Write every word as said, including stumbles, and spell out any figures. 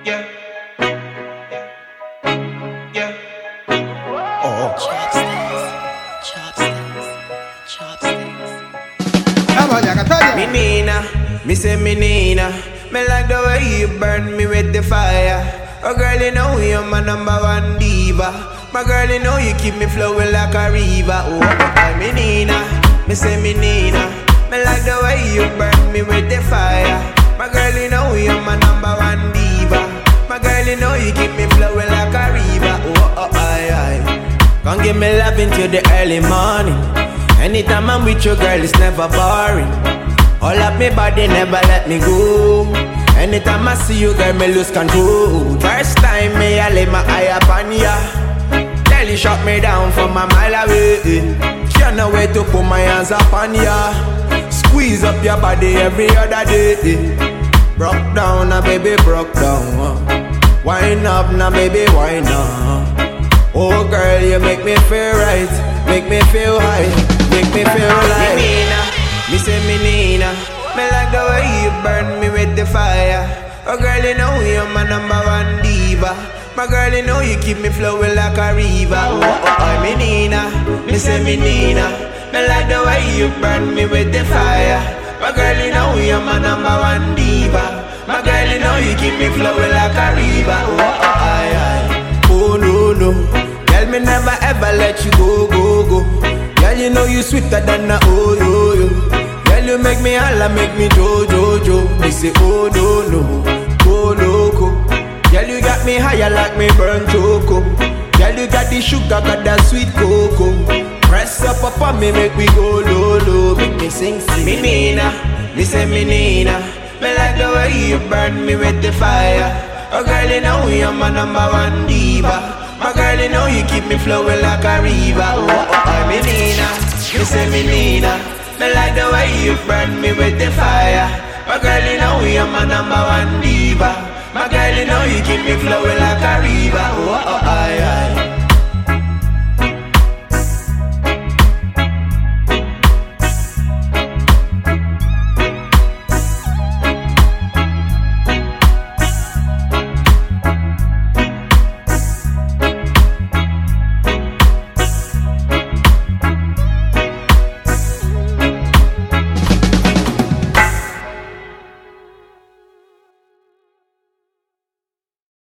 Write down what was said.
Yeah. Yeah. Oh. Chopsticks, chopsticks, chopsticks. Come on, I can tell you. Me Nina, me say me Nina. Me like the way you burn me with the fire. Oh girl, you know you're my number one diva. My girl, you know you keep me flowing like a river. Oh, I'm me Nina, me say me Nina. Me like the way you burn me with the fire. My girl, you know you're my number one diva. My girl, you know you keep me flowing like a river. Oh, oh, aye, aye. Come give me love into the early morning. Anytime I'm with you, girl, it's never boring. All up me body, never let me go. Anytime I see you, girl, me lose control. First time me, I lay my eye upon ya. Girl, you shot me down from a mile away. Can't no way to put my hands upon ya. Squeeze up your body every other day. Broke down, now baby, broke down. Wind up, now baby, wind up. Oh girl, you make me feel right. Make me feel high. Make me feel like me Nina, me say me Nina. Me like the way you burn me with the fire. Oh girl, you know you're my number one diva. My girl, you know you keep me flowing like a river. Oh, oh, oh, me Nina, me say me Nina. Me like the way you burn me with the fire. My girl, you know you're my number one diva. My girl, you know you keep me flowing like a river. Oh, oh, aye, aye. Oh no, no. Girl, me never ever let you go, go, go. Girl, you know you sweeter than a oh, yo, yo. Girl, you make me holla, make me jo, jo, jo. Me say oh no, no, go loco. Girl, you got me higher like me burn choco. Girl, you got the sugar, got that sweet cocoa. Press up upon me, make me go low, low. Make me sing, sing. Me Nina, me say me Nina. Me like the way you burn me with the fire. Oh girl, you know you're my number one diva. My girl, you know you keep me flowing like a river. Oh, oh, oh, me Nina, me say me Nina. Me like the way you burn me with the fire. My girl, you know you're my number one diva. My girl, you know you keep me flowing like a river. Oh, oh, aye, aye.